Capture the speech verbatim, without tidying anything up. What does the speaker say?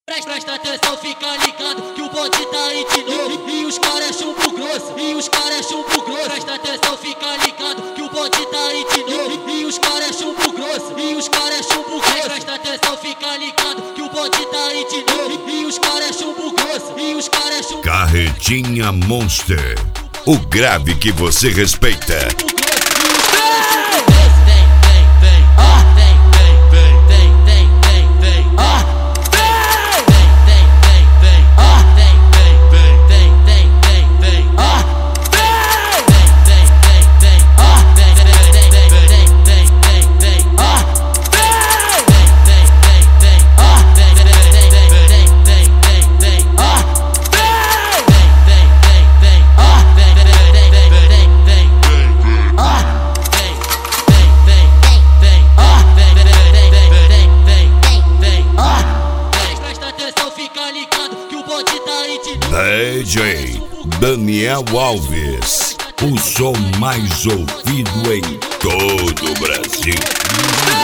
Presta, presta atenção, fica ligado que o bonde tá aí de novo. E, e os caras é chumbo grosso, e os caras é chumbo grosso. Presta atenção, fica ligado que o bonde tá aí de novo. E, e os caras é chumbo grosso, e os caras é chumbo grosso. Presta atenção, fica ligado que o bonde tá aí de novo. E, e os caras é chumbo grosso, e os caras é chumbo grosso. Carretinha Monster, o grave que você respeita. D J Daniel Alves, o som mais ouvido em todo o Brasil.